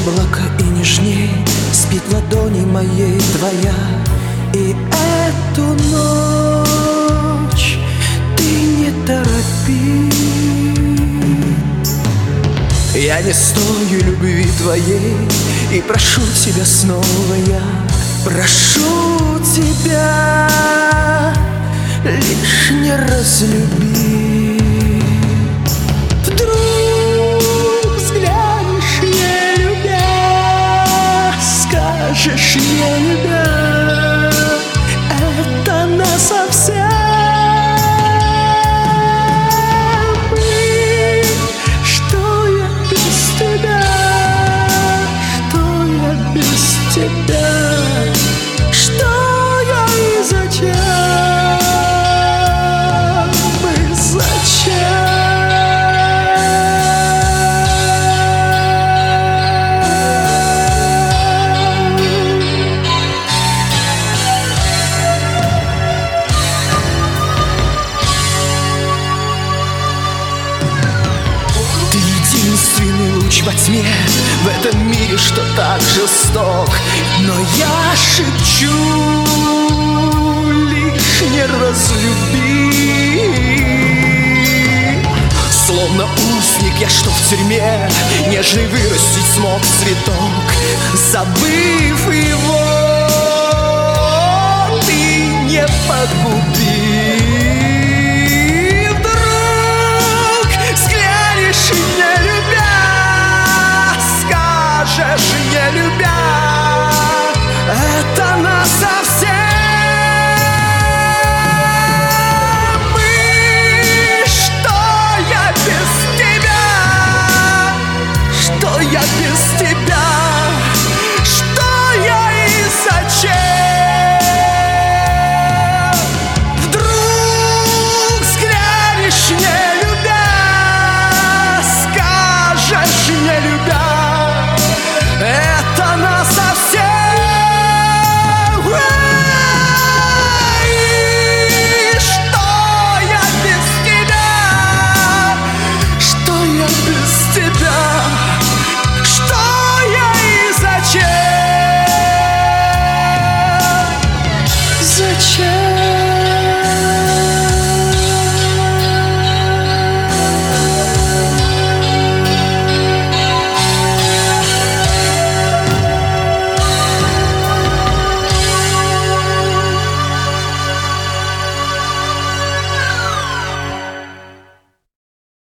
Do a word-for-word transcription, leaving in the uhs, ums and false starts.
облака и нежней спит в ладони моей твоя. И эту ночь ты не торопи. Я не стою любви твоей и прошу тебя снова я. Прошу тебя, лишь не разлюби. Вдруг взглянешь, не любя, скажешь, не любя, это насовсем. И что я без тебя, что я без тебя, что я и зачем, и зачем. Ты единственный луч во тьме в этом мире, что так жесток. Но я шепчу, лишь не разлюби. Словно узник я, что в тюрьме, нежный вырастить смог цветок. Забыв его, ты не погуби.